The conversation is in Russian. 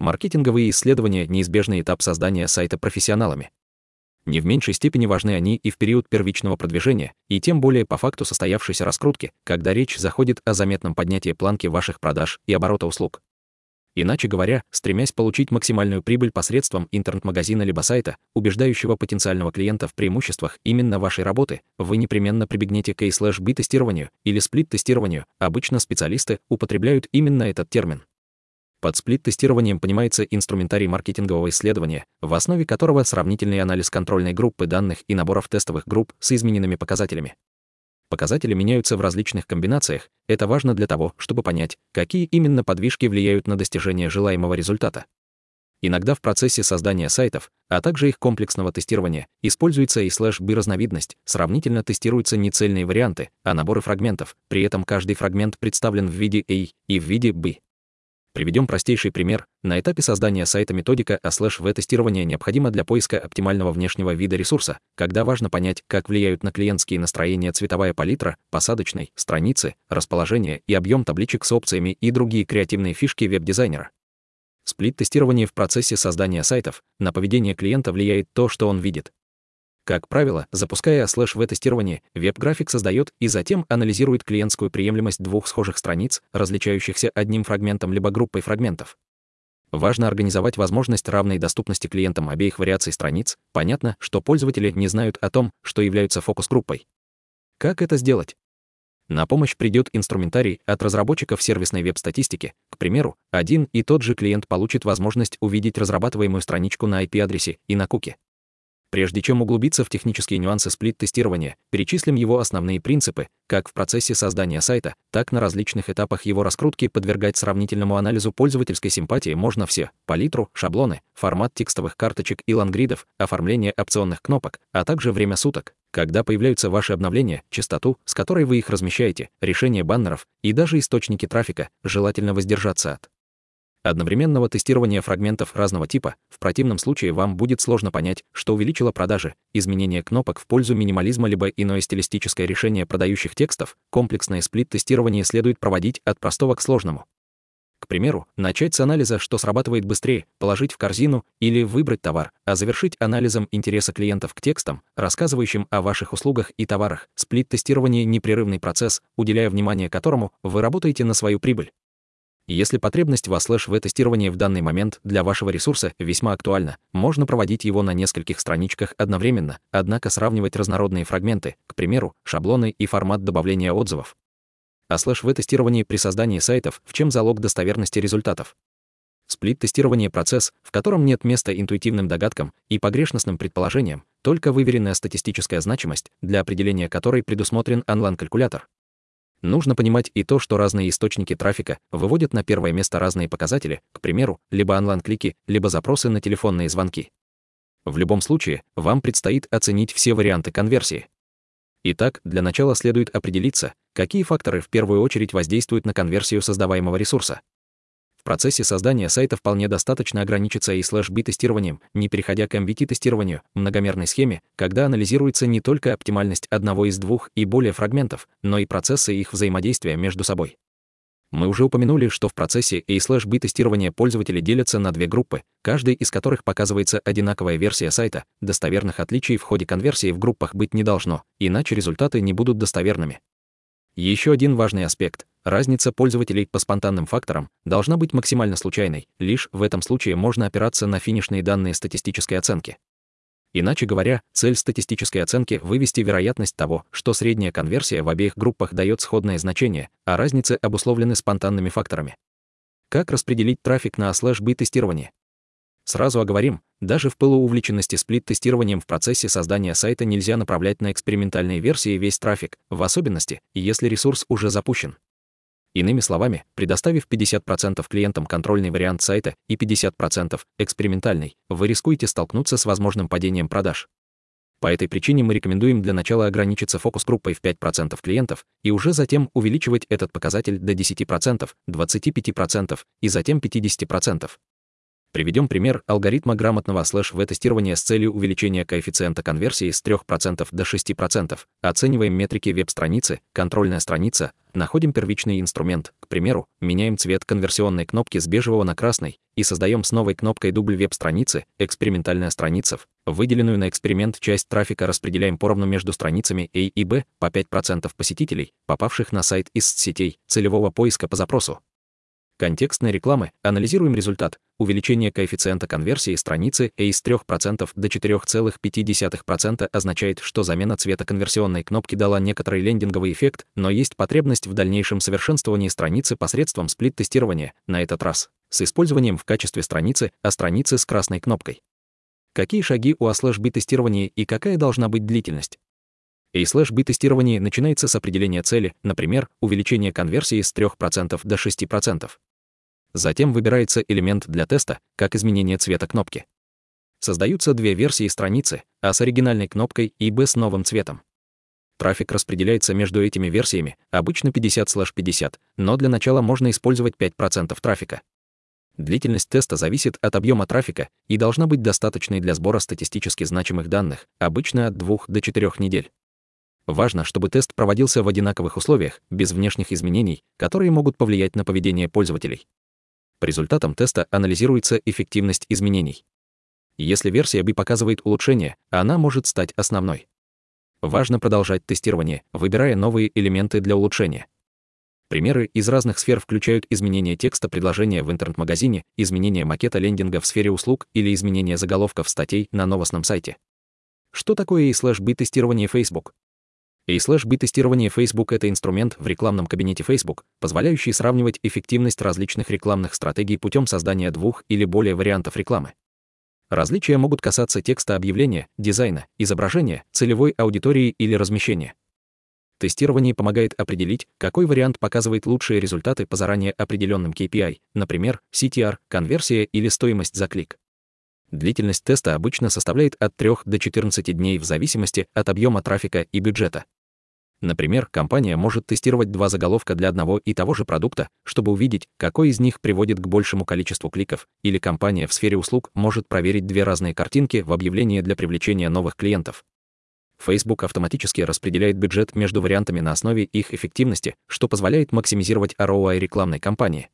Маркетинговые исследования – неизбежный этап создания сайта профессионалами. Не в меньшей степени важны они и в период первичного продвижения, и тем более по факту состоявшейся раскрутки, когда речь заходит о заметном поднятии планки ваших продаж и оборота услуг. Иначе говоря, стремясь получить максимальную прибыль посредством интернет-магазина либо сайта, убеждающего потенциального клиента в преимуществах именно вашей работы, вы непременно прибегнете к A/B-тестированию или сплит-тестированию. Обычно специалисты употребляют именно этот термин. Под сплит-тестированием понимается инструментарий маркетингового исследования, в основе которого сравнительный анализ контрольной группы данных и наборов тестовых групп с измененными показателями. Показатели меняются в различных комбинациях, это важно для того, чтобы понять, какие именно подвижки влияют на достижение желаемого результата. Иногда в процессе создания сайтов, а также их комплексного тестирования, используется A/B разновидность, сравнительно тестируются не цельные варианты, а наборы фрагментов, при этом каждый фрагмент представлен в виде A и в виде B. Приведем простейший пример. На этапе создания сайта методика A/V тестирования необходима для поиска оптимального внешнего вида ресурса, когда важно понять, как влияют на клиентские настроения цветовая палитра, посадочной, страницы, расположение и объем табличек с опциями и другие креативные фишки веб-дизайнера. Сплит-тестирование в процессе создания сайтов. На поведение клиента влияет то, что он видит. Как правило, запуская A/V тестирование, веб-график создает и затем анализирует клиентскую приемлемость двух схожих страниц, различающихся одним фрагментом либо группой фрагментов. Важно организовать возможность равной доступности клиентам обеих вариаций страниц. Понятно, что пользователи не знают о том, что являются фокус-группой. Как это сделать? На помощь придет инструментарий от разработчиков сервисной веб-статистики. К примеру, один и тот же клиент получит возможность увидеть разрабатываемую страничку на IP-адресе и на куки. Прежде чем углубиться в технические нюансы сплит-тестирования, перечислим его основные принципы, как в процессе создания сайта, так на различных этапах его раскрутки подвергать сравнительному анализу пользовательской симпатии можно все: палитру, шаблоны, формат текстовых карточек и лангридов, оформление опционных кнопок, а также время суток, когда появляются ваши обновления, частоту, с которой вы их размещаете, решение баннеров и даже источники трафика, желательно воздержаться от одновременного тестирования фрагментов разного типа. В противном случае вам будет сложно понять, что увеличило продажи, изменение кнопок в пользу минимализма либо иное стилистическое решение продающих текстов. Комплексное сплит-тестирование следует проводить от простого к сложному. К примеру, начать с анализа, что срабатывает быстрее, положить в корзину или выбрать товар, а завершить анализом интереса клиентов к текстам, рассказывающим о ваших услугах и товарах. Сплит-тестирование — непрерывный процесс, уделяя внимание которому вы работаете на свою прибыль. Если потребность в A/V тестировании в данный момент для вашего ресурса весьма актуальна, можно проводить его на нескольких страничках одновременно, однако сравнивать разнородные фрагменты, к примеру, шаблоны и формат добавления отзывов. A/V тестирование при создании сайтов — в чем залог достоверности результатов? Сплит-тестирование — процесс, в котором нет места интуитивным догадкам и погрешностным предположениям, только выверенная статистическая значимость, для определения которой предусмотрен онлайн-калькулятор. Нужно понимать и то, что разные источники трафика выводят на первое место разные показатели, к примеру, либо онлайн-клики, либо запросы на телефонные звонки. В любом случае, вам предстоит оценить все варианты конверсии. Итак, для начала следует определиться, какие факторы в первую очередь воздействуют на конверсию создаваемого ресурса. В процессе создания сайта вполне достаточно ограничиться A/B-тестированием, не переходя к MVT-тестированию, многомерной схеме, когда анализируется не только оптимальность одного из двух и более фрагментов, но и процессы их взаимодействия между собой. Мы уже упомянули, что в процессе A/B-тестирования пользователи делятся на две группы, каждой из которых показывается одинаковая версия сайта. Достоверных отличий в ходе конверсии в группах быть не должно, иначе результаты не будут достоверными. Еще один важный аспект — разница пользователей по спонтанным факторам должна быть максимально случайной, лишь в этом случае можно опираться на финишные данные статистической оценки. Иначе говоря, цель статистической оценки — вывести вероятность того, что средняя конверсия в обеих группах дает сходное значение, а разницы обусловлены спонтанными факторами. Как распределить трафик на A/B тестирование? Сразу оговорим, даже в пылу увлеченности сплит-тестированием в процессе создания сайта нельзя направлять на экспериментальные версии весь трафик, в особенности, если ресурс уже запущен. Иными словами, предоставив 50% клиентам контрольный вариант сайта и 50% экспериментальный, вы рискуете столкнуться с возможным падением продаж. По этой причине мы рекомендуем для начала ограничиться фокус-группой в 5% клиентов и уже затем увеличивать этот показатель до 10%, 25% и затем 50%. Приведем пример алгоритма грамотного /V-тестирования с целью увеличения коэффициента конверсии с 3% до 6%. Оцениваем метрики веб-страницы, контрольная страница, находим первичный инструмент, к примеру, меняем цвет конверсионной кнопки с бежевого на красный и создаем с новой кнопкой дубль веб-страницы, экспериментальная страница. Выделенную на эксперимент часть трафика распределяем поровну между страницами A и B по 5% посетителей, попавших на сайт из сетей целевого поиска по запросу. Контекстной рекламы. Анализируем результат. Увеличение коэффициента конверсии страницы A с 3% до 4,5% означает, что замена цвета конверсионной кнопки дала некоторый лендинговый эффект, но есть потребность в дальнейшем совершенствовании страницы посредством сплит-тестирования, на этот раз с использованием в качестве страницы страницы с красной кнопкой. Какие шаги у A/B-тестирования и какая должна быть длительность? A/B-тестирование начинается с определения цели, например, увеличение конверсии с 3% до 6%. Затем выбирается элемент для теста, как изменение цвета кнопки. Создаются две версии страницы, А с оригинальной кнопкой и Б с новым цветом. Трафик распределяется между этими версиями, обычно 50/50, но для начала можно использовать 5% трафика. Длительность теста зависит от объема трафика и должна быть достаточной для сбора статистически значимых данных, обычно от 2 до 4 недель. Важно, чтобы тест проводился в одинаковых условиях, без внешних изменений, которые могут повлиять на поведение пользователей. По результатам теста анализируется эффективность изменений. Если версия B показывает улучшение, она может стать основной. Важно продолжать тестирование, выбирая новые элементы для улучшения. Примеры из разных сфер включают изменение текста предложения в интернет-магазине, изменение макета лендинга в сфере услуг или изменение заголовков статей на новостном сайте. Что такое A/B-тестирование Facebook? A/B-тестирование Facebook — это инструмент в рекламном кабинете Facebook, позволяющий сравнивать эффективность различных рекламных стратегий путем создания двух или более вариантов рекламы. Различия могут касаться текста объявления, дизайна, изображения, целевой аудитории или размещения. Тестирование помогает определить, какой вариант показывает лучшие результаты по заранее определенным KPI, например, CTR, конверсия или стоимость за клик. Длительность теста обычно составляет от 3 до 14 дней в зависимости от объема трафика и бюджета. Например, компания может тестировать 2 заголовка для одного и того же продукта, чтобы увидеть, какой из них приводит к большему количеству кликов, или компания в сфере услуг может проверить 2 разные картинки в объявлении для привлечения новых клиентов. Facebook автоматически распределяет бюджет между вариантами на основе их эффективности, что позволяет максимизировать ROI рекламной кампании.